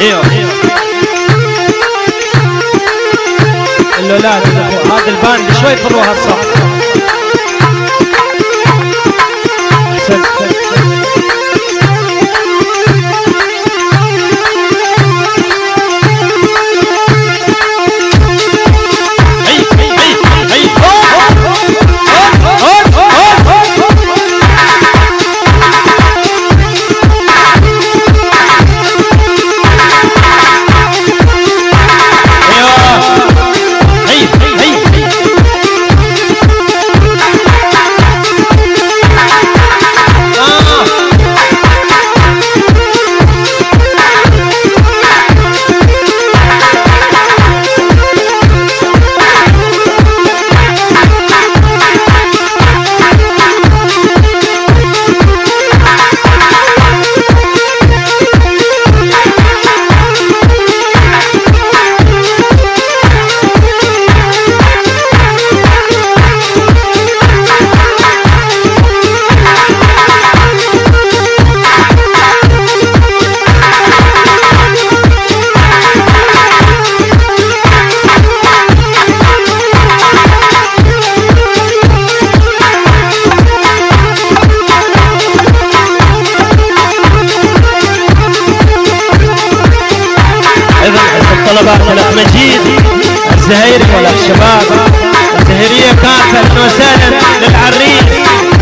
ايوه اللولات هذا الباند شوي فروها الصح. احسنت. طلبات الاخ مجيد الزهيري والاخ شباب الزهيريه كافه اهلا وسهلا للعريس.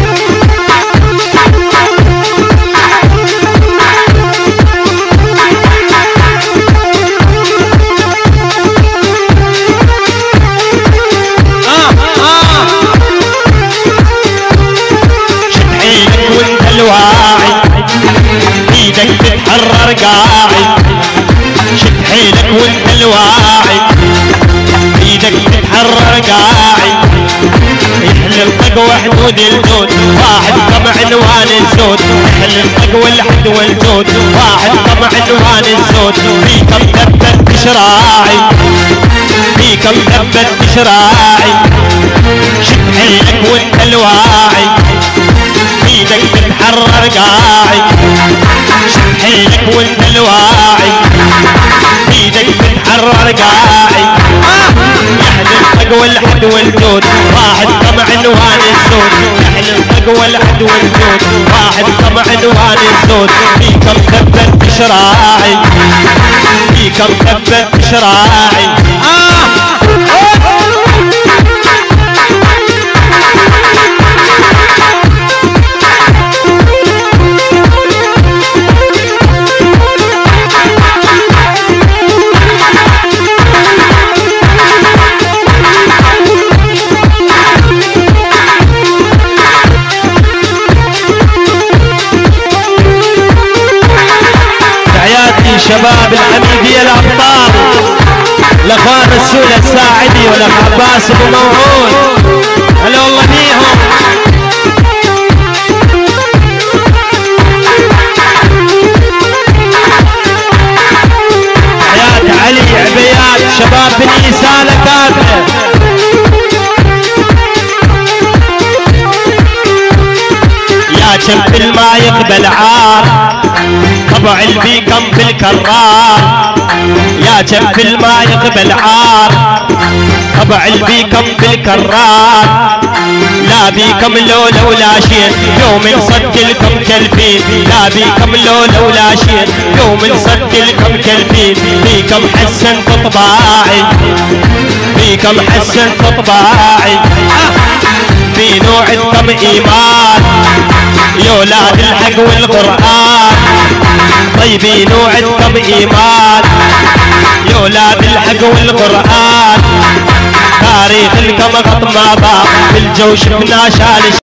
شد حيلك وانت الواعي ايدك تتحرر قاعد. شد حيلك وانت الواعي ايدك تتحرر قاعد. يحل الطق وحدود الجود واحد طبع عنوان الزود. يحل الطق والحد والجود واحد طبع عنوان الزود. فيكم ثبت شراعي فيكم ثبت شراعي. شد حيلك وانت الواعي ايدك تتحرر قاعد. شد حيلك وانت الواعي ايدك تتحرر قاعد. يحل الطق والحد والجود واحد طبع عنوان الزود. يحل الطق والحد والجود واحد طبع عنوان الزود. فيكم ثبت شراعي فيكم ثبت شراعي. شباب الحميدية الأبطال الأخوان السولة الساعدي والأخ عباس أبو موعود هلا والله بيهم. حياة علي عبيات شباب بني سالة كافة. يا شب ما يقبل عار طبع البيكم بالكرار. يا جب ما يقبل عار طبع البيكم بالكرار. لا بيكم لولا ولا شيء يوم نصدلكم كلفين. لا بيكم لولا ولا شيء يوم نصدلكم كلفين. بيكم حسنت طباعي بيكم حسنت طباعي. في نوعكم ايمان يا ولاد الحق والقرآن. طيبين وعدكم ايمان يا ولاد الحق والقرآن. تاريخ الكم غط ما باق بالجو شفنا شال